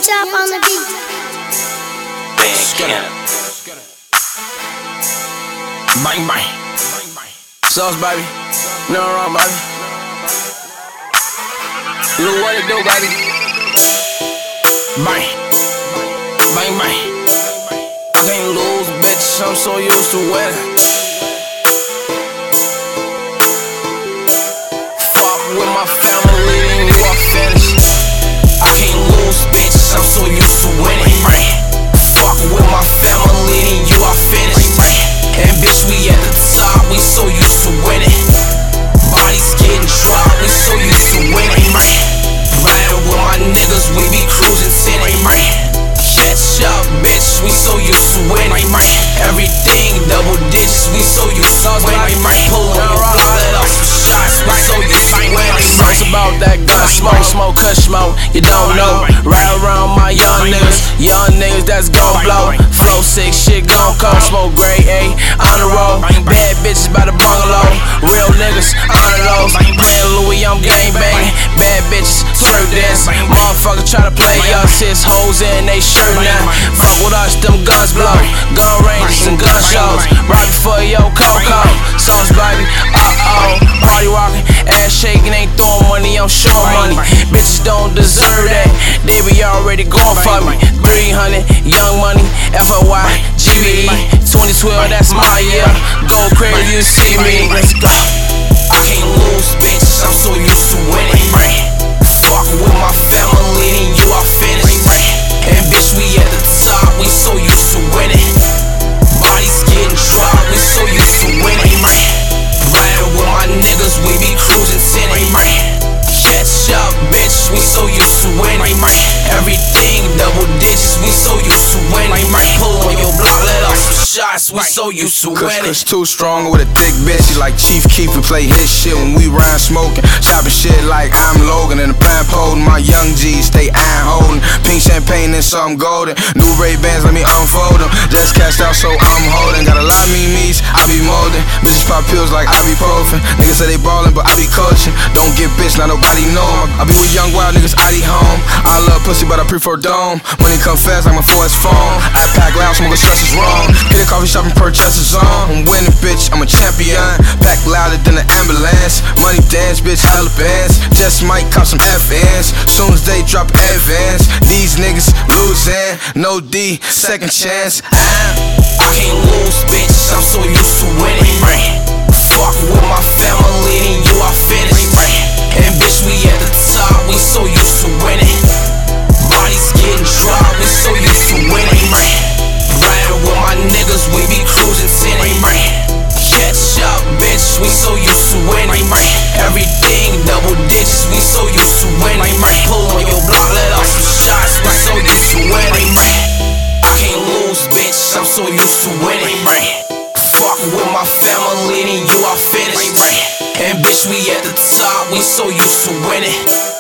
Chop on the beat. Bang bang. Sauce, baby. No wrong, baby. You know what it do, baby. Bang. Bang bang. I can't lose, bitch. I'm so used to winning. Fuck with my family, then you are finished. I can't lose, bitch. I'm so used to winning. Fuck with my family, then you are finished. And bitch, we at the top, we so used to winning. Bodies getting dropped, we so used to winning. Riding with my niggas, we be cruising tinted. Catch up, bitch, we so used to winning. Everything double digits, we so used to winning. Pulling your block, let off some shots, we so used to winning. It's about that gun smoke, smoke, cuss smoke, you don't know. Right around my young niggas that's gon' blow. Flow 6, shit gon' come. Smoke grade A, on the road. Bad bitches by the bungalow. Real niggas, honor those. Playin' Louis, I'm gang banging. Bad bitches, twerk dance. Motherfuckers try to play us, his hoes in they shirt now. Fuck with us, them guns blow. Gun ranges and gun shows. Right before your Coco. Sauce, baby, party rockin', ass shaking, ain't throwing money, I'm showing money. Bitches don't deserve that, they be already going for me. 300, Young Money, FOY, GBE, 2012, that's my year. Go crazy, you see me. Let's go. I can't lose, bitch, I'm so used to winning. Fuck with my family, then you are finished. And bitch, we at the top, we so used to winning. Bodies getting dropped, we so used to winning. Riding with my niggas, we be cruising tinted. Catch up, bitch, we so used to winning. Everything double digits, we so used to winning. Pull on your block, let off some shots, we so used to winning. Cause too strong with a thick bitch, she like Chief Keef, we play his shit when we rhyme smoking. Chopping shit like I'm Logan in the plant holding. My young G's stay iron holding. Pink champagne and something golden. New Ray-Bans, let me unfold them. Just cashed out, so I'm holding. Got a lot of memes, I be molding. Bitches pop pills like ibuprofen. Niggas say they ballin', but I be coaching. Don't get bitch, not nobody know 'em. I be with young wild niggas, I be home. I love pussy, but I prefer dome. Money come fast like my 4S phone. I pack loud, smoke stress is wrong. Hit a coffee shop and purchase is on. I'm winning, bitch, I'm a champion. Pack louder than an ambulance. Money dance, bitch, hella bands. Just might cop some FNs. Soon as they drop advance, these niggas losing. No D, second chance. I can't lose, bitch, I'm so used to winning. Fuck with my family, then you are finished. And bitch, we at the top, we so used to winning. Bodies getting dropped, we so used to winning. Riding with my niggas, we be cruising tinted. Catch up, bitch, we so used to winning. Everything double digits, we so used to winning. Pull on your block, let off some shots, we so used to winning. I can't lose, bitch, I'm so used to winning. Fuck with my family, then you are finished. And bitch, we at the top, we so used to winning.